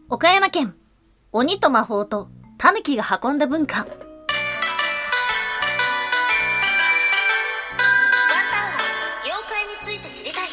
岡山県、鬼と魔法と狸が運んだ文化。ワンタンは妖怪について知りたい。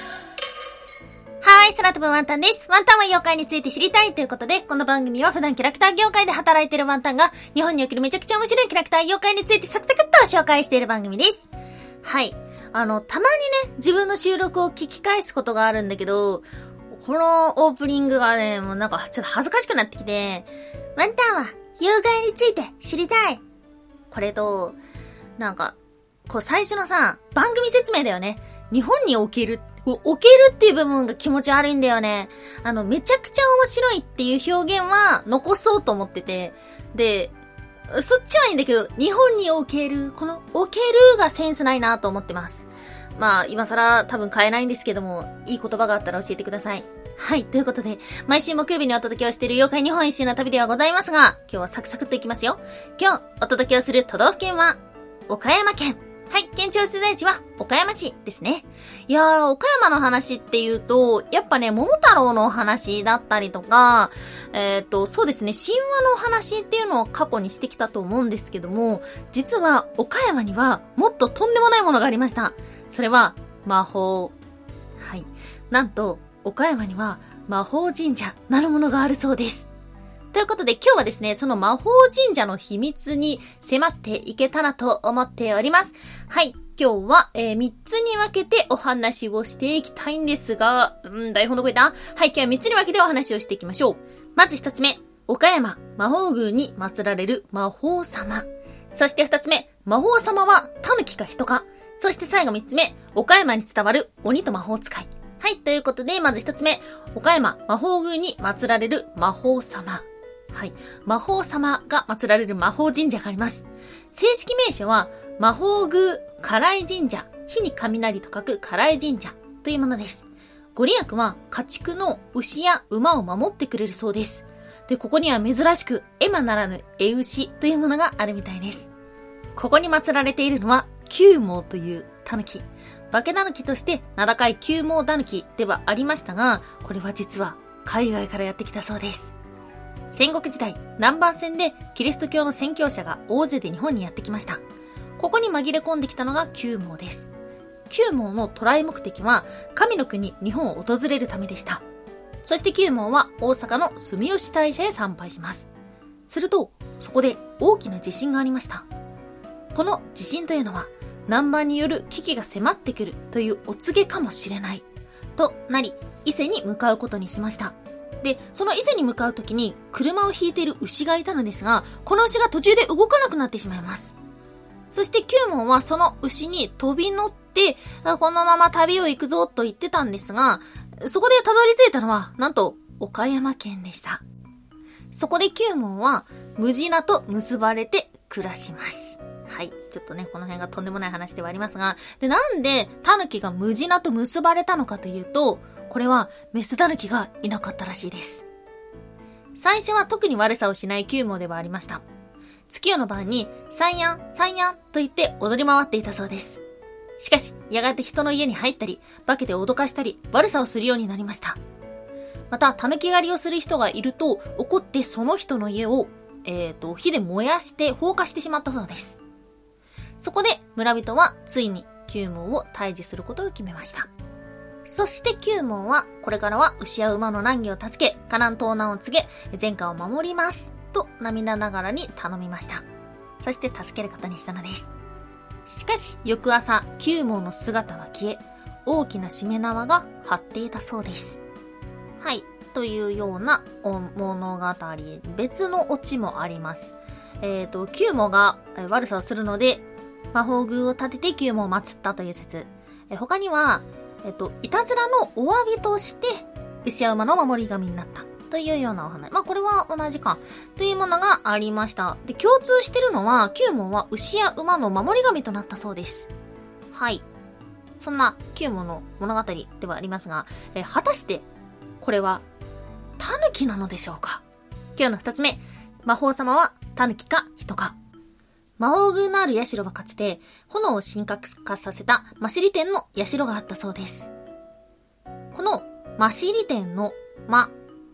はい、空飛ぶワンタンです。ワンタンは妖怪について知りたいということで、この番組は普段キャラクター業界で働いているワンタンが、日本におけるめちゃくちゃ面白いキャラクター妖怪についてサクサクっと紹介している番組です。はい。たまにね、自分の収録を聞き返すことがあるんだけど、このオープニングがね、もうなんかちょっと恥ずかしくなってきて、ワンタンは妖怪について知りたい。これと、なんか、こう最初のさ、番組説明だよね。日本におけるっていう部分が気持ち悪いんだよね。めちゃくちゃ面白いっていう表現は残そうと思ってて、で、そっちはいいんだけど、日本における、このおけるがセンスないなと思ってます。まあ、今更多分変えないんですけども、いい言葉があったら教えてください。はい、ということで、毎週木曜日にお届けをしている妖怪日本一周の旅ではございますが、今日はサクサクっといきますよ。今日お届けをする都道府県は、岡山県。はい、県庁所在地は岡山市ですね。いやー、岡山の話っていうと、やっぱね、桃太郎の話だったりとか、そうですね、神話の話っていうのを過去にしてきたと思うんですけども、実は岡山にはもっととんでもないものがありました。それは、魔法。はい。なんと、岡山には魔法神社なるものがあるそうです。ということで今日はですね、その魔法神社の秘密に迫っていけたらと思っております。はい。今日は、3つに分けてお話をしていきたいんですが、台本どこいた？はい、今日は3つに分けてお話をしていきましょう。まず1つ目、岡山魔法宮に祀られる魔法様。そして2つ目、魔法様は狸か人か。そして最後3つ目、岡山に伝わる鬼と魔法使い。はい、ということで、まず1つ目、岡山魔法宮に祀られる魔法様。はい。魔法様が祀られる魔法神社があります。正式名称は、魔法宮祓神社、火に雷と書く祓神社というものです。ご利益は家畜の牛や馬を守ってくれるそうです。で、ここには珍しく、エマならぬエウシというものがあるみたいです。ここに祀られているのは、九毛という狸。化け狸として名高い九毛狸ではありましたが、これは実は海外からやってきたそうです。戦国時代、南蛮戦でキリスト教の宣教者が大勢で日本にやってきました。ここに紛れ込んできたのが九毛です。九毛の渡来目的は、神の国日本を訪れるためでした。そして九毛は大阪の住吉大社へ参拝します。すると、そこで大きな地震がありました。この地震というのは、南蛮による危機が迫ってくるというお告げかもしれない。となり、伊勢に向かうことにしました。で、その伊勢に向かうときに車を引いている牛がいたのですが、この牛が途中で動かなくなってしまいます。そして九毛はその牛に飛び乗って、このまま旅を行くぞと言ってたんですが、そこでたどり着いたのは、なんと岡山県でした。そこで九毛はムジナと結ばれて暮らします。はい。ちょっとね、この辺がとんでもない話ではありますが、で、なんで狸がムジナと結ばれたのかというと、これはメス狸がいなかったらしいです。最初は特に悪さをしない九毛ではありました。月夜の晩にサンヤン、サンヤンと言って踊り回っていたそうです。しかし、やがて人の家に入ったり、化けて脅かしたり、悪さをするようになりました。また、狸狩りをする人がいると、怒ってその人の家を、火で燃やして放火してしまったそうです。そこで、村人はついに九毛を退治することを決めました。そして九毛は、これからは牛や馬の難儀を助け、火難盗難を告げ、前科を守ります。と涙ながらに頼みました。そして助けることにしたのです。しかし、翌朝、九毛の姿は消え、大きなしめ縄が張っていたそうです。はい。というような物語。別のオチもあります。九毛が悪さをするので、魔法宮を建てて九毛を祀ったという説。他には、いたずらのお詫びとして、牛や馬の守り神になった。というようなお話。まあ、これは同じか。というものがありました。で、共通してるのは、九毛は牛や馬の守り神となったそうです。はい。そんな九毛の物語ではありますが、果たして、これは、狸なのでしょうか？今日の二つ目、魔法様は狸か人か。魔法宮のある社はかつて、炎を神格化させたマシリ天の社があったそうです。このマシリ天の魔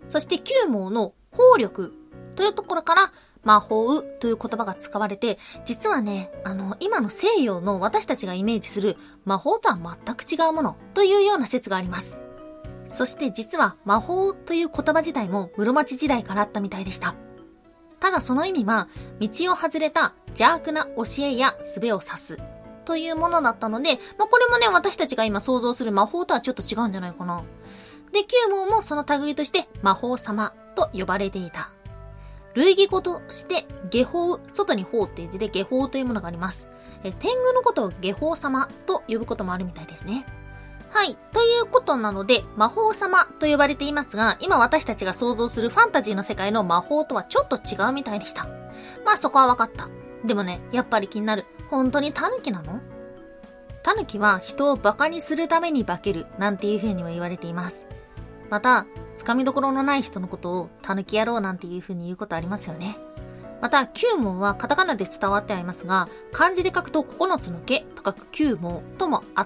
そして9毛の法力というところから魔法という言葉が使われて、実はね、今の西洋の私たちがイメージする魔法とは全く違うものというような説があります。そして実は魔法という言葉自体も室町時代からあったみたいでした。ただその意味は、道を外れた邪悪な教えや術を指すというものだったので、これもね、私たちが今想像する魔法とはちょっと違うんじゃないかな。で、9毛もその類として魔法様と呼ばれていた。類義語として下法、外に法っていう字で下法というものがあります。天狗のことを下法様と呼ぶこともあるみたいですね。はい。ということなので、魔法様と呼ばれていますが、今私たちが想像するファンタジーの世界の魔法とはちょっと違うみたいでした。そこは分かった。でもね、やっぱり気になる。本当に狸なの？狸は人を馬鹿にするために化けるなんていう風にも言われています。また、つかみどころのない人のことを狸野郎なんていう風に言うことありますよね。また、9毛はカタカナで伝わってはいますが、漢字で書くと9つの毛と書く9毛ともあって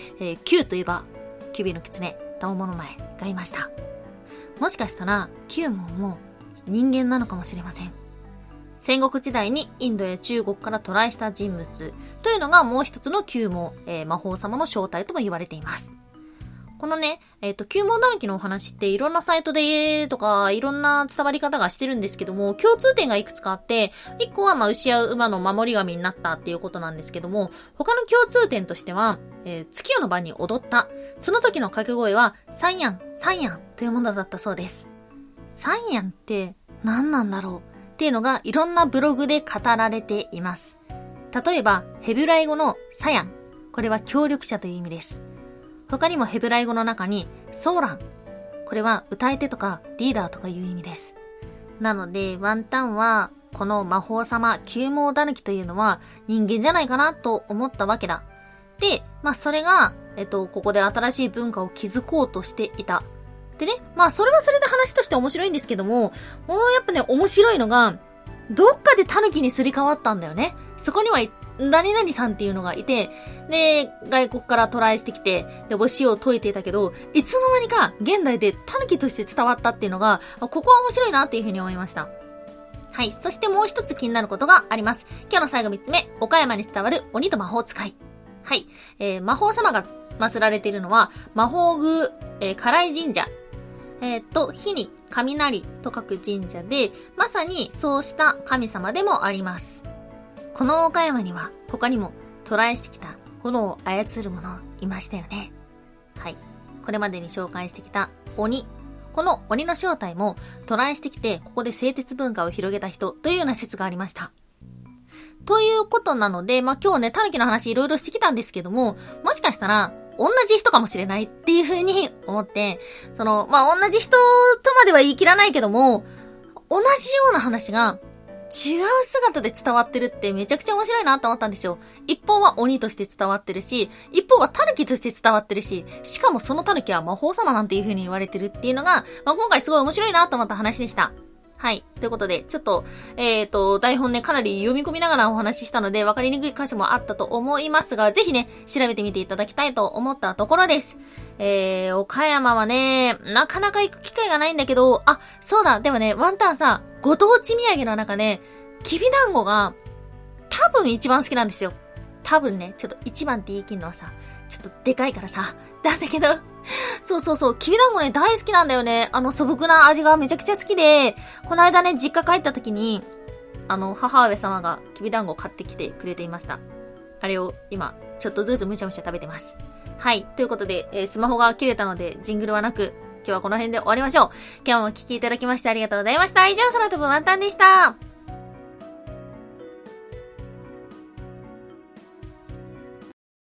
、9といえば、キュビの狐、タオモの前がいました。もしかしたら、9毛も人間なのかもしれません。戦国時代にインドや中国から渡来した人物というのがもう一つの9毛、魔法様の正体とも言われています。このね、9毛狸のお話っていろんなサイトでとかいろんな伝わり方がしてるんですけども、共通点がいくつかあって、1個は牛や馬の守り神になったっていうことなんですけども、他の共通点としては、月夜の晩に踊った。その時の掛け声は、サンヤン、サンヤンというものだったそうです。サンヤンって何なんだろうっていうのがいろんなブログで語られています。例えば、ヘブライ語のサヤン。これは協力者という意味です。他にもヘブライ語の中にソーラン。これは歌い手とかリーダーとかいう意味です。なのでワンタンはこの魔法様9毛狸というのは人間じゃないかなと思ったわけだ。で、それが、ここで新しい文化を築こうとしていた。でね、それはそれで話として面白いんですけども、やっぱね、面白いのが、どっかで狸にすり替わったんだよね。そこには何々さんっていうのがいて、で、外国から渡来してきて、で、教えを説いていたけど、いつの間にか現代で狸として伝わったっていうのが、ここは面白いなっていうふうに思いました。はい。そしてもう一つ気になることがあります。今日の最後3つ目、岡山に伝わる鬼と魔法使い。はい。魔法様が祀られているのは、魔法宮、唐井神社。火に雷と書く神社で、まさにそうした神様でもあります。この岡山には他にも渡来してきた炎を操る者いましたよね。はい。これまでに紹介してきた鬼。この鬼の正体も渡来してきてここで製鉄文化を広げた人というような説がありました。ということなので、今日ね、狸の話いろいろしてきたんですけども、もしかしたら同じ人かもしれないっていう風に思って、同じ人とまでは言い切らないけども、同じような話が違う姿で伝わってるってめちゃくちゃ面白いなと思ったんですよ。一方は鬼として伝わってるし、一方は狸として伝わってるし、しかもその狸は魔法様なんていう風に言われてるっていうのが、今回すごい面白いなと思った話でした。はい。ということで、ちょっと、台本ね、かなり読み込みながらお話ししたので、分かりにくい箇所もあったと思いますが、ぜひね、調べてみていただきたいと思ったところです。岡山はね、なかなか行く機会がないんだけど、そうだ、でもね、ワンタンさ、ご当地土産の中で、きびだんごが、多分一番好きなんですよ。多分ね、ちょっと一番って言い切るのはさ、ちょっとでかいからさ、なんだけど、そう、きびだんごね、大好きなんだよね。素朴な味がめちゃくちゃ好きで、この間ね、実家帰った時に、母上様がきびだんごを買ってきてくれていました。あれを今、ちょっとずつむしゃむしゃ食べてます。はい。ということで、スマホが切れたので、ジングルはなく、今日はこの辺で終わりましょう。今日もお聞きいただきましてありがとうございました。以上、空飛ぶワンタンでした。